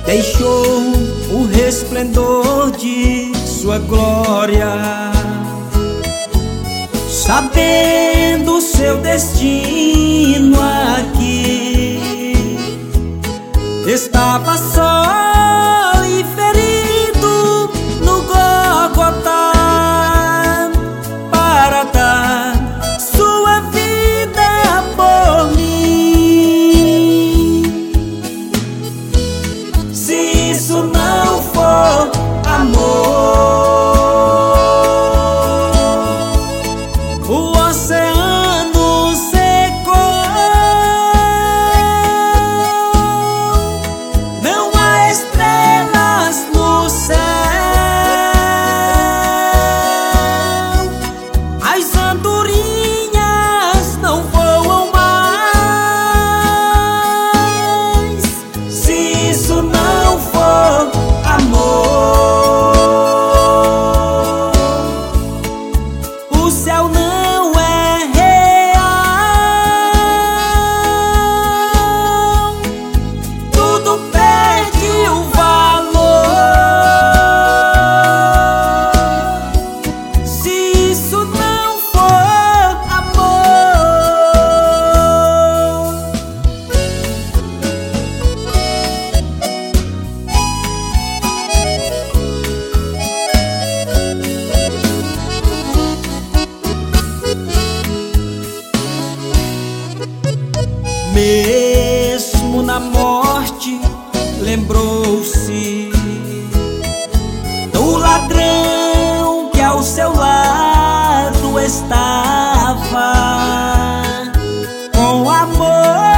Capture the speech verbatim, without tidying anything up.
deixou o resplendor de sua glória, sabendo seu destino aqui. Estava só e ferido no Gólgota para dar sua vida por mim. Se isso não for amor, o oceano secou. Não há estrelas no céu, as andorinhas não voam mais. Se isso não for amor, o céu não é real, tudo perde o valor. Se isso não for amor, mesmo na morte lembrou-se do ladrão que ao seu lado estava. Com amor